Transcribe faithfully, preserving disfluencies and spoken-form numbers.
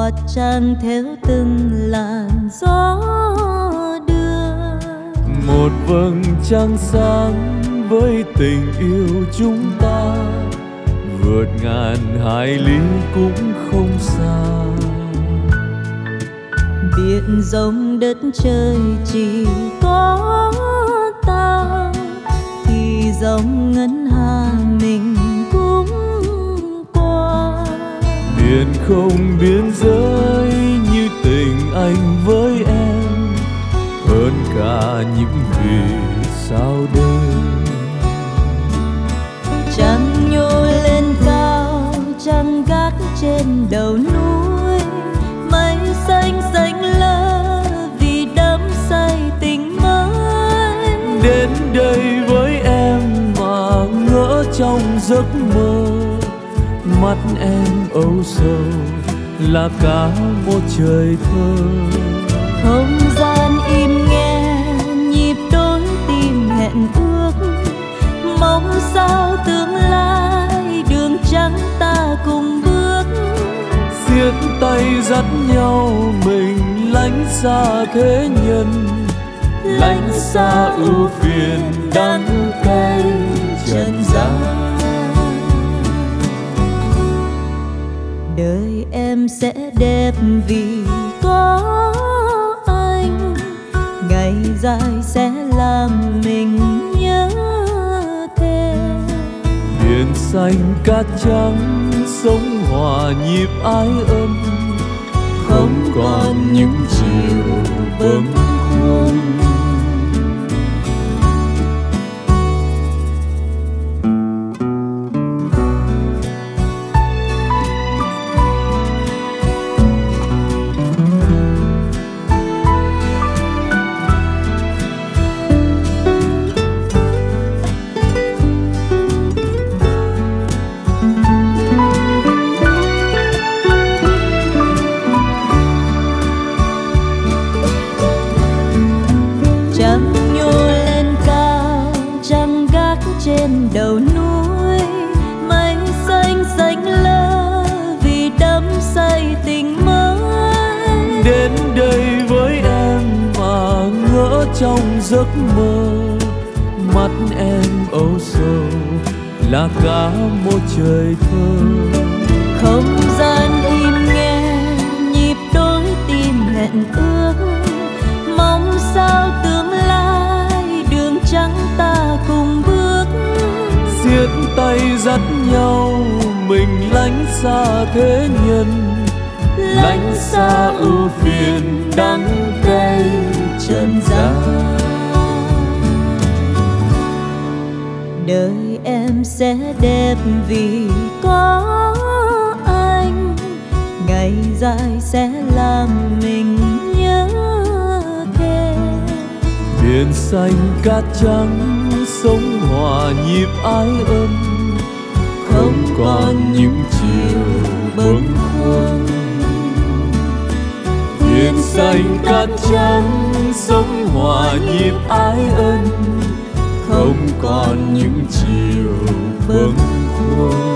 hoa trăng theo từng làn gió đưa. Một vầng trăng sáng với tình yêu chúng ta, vượt ngàn hải lý cũng không xa. Biển rộng đất trời chỉ có ta, thì dòng ngân hà mình cũng qua. Biển không biên giới như tình anh với em, hơn cả những vì sao đêm. Trăng nhô lên cao, trăng gác trên đầu núi, mây xanh xanh lơ vì đắm say tình mới. Đến đây với em mà ngỡ trong giấc mơ, mắt em âu sầu là cả một trời thơ. Không gian im nghe nhịp đôi tim hẹn ước, mong sao tương lai đường trắng ta cùng bước. Siết tay dắt nhau mình lánh xa thế nhân, lánh xa ưu phiền đắng cay trần gian. Đời em sẽ đẹp vì có anh, ngày dài sẽ làm mình nhớ thêm. Biển xanh cát trắng sống hòa nhịp ái ân, không còn những chiều bâng khuâng. Trăng nhô lên cao, trăng gác trên đầu núi, mây xanh xanh lơ vì đắm say tình mới. Đến đây với em mà ngỡ trong giấc mơ, mắt em âu sầu là cả một trời thơ. Không gian im nghe nhịp đôi tim hẹn ước, mong sao tương lai đường trắng ta cùng bước. Siết tay dắt nhau mình lánh xa thế nhân, lánh xa ưu phiền đắng cay trần gian. Đời em sẽ đẹp vì có anh, ngày dài sẽ làm mình nhớ thêm. Biển xanh cát trắng sống hòa nhịp ái ân, không còn những chiều bâng khuâng. Biển xanh cát trắng sống hòa nhịp ái ân, không còn những chiều bâng khuâng.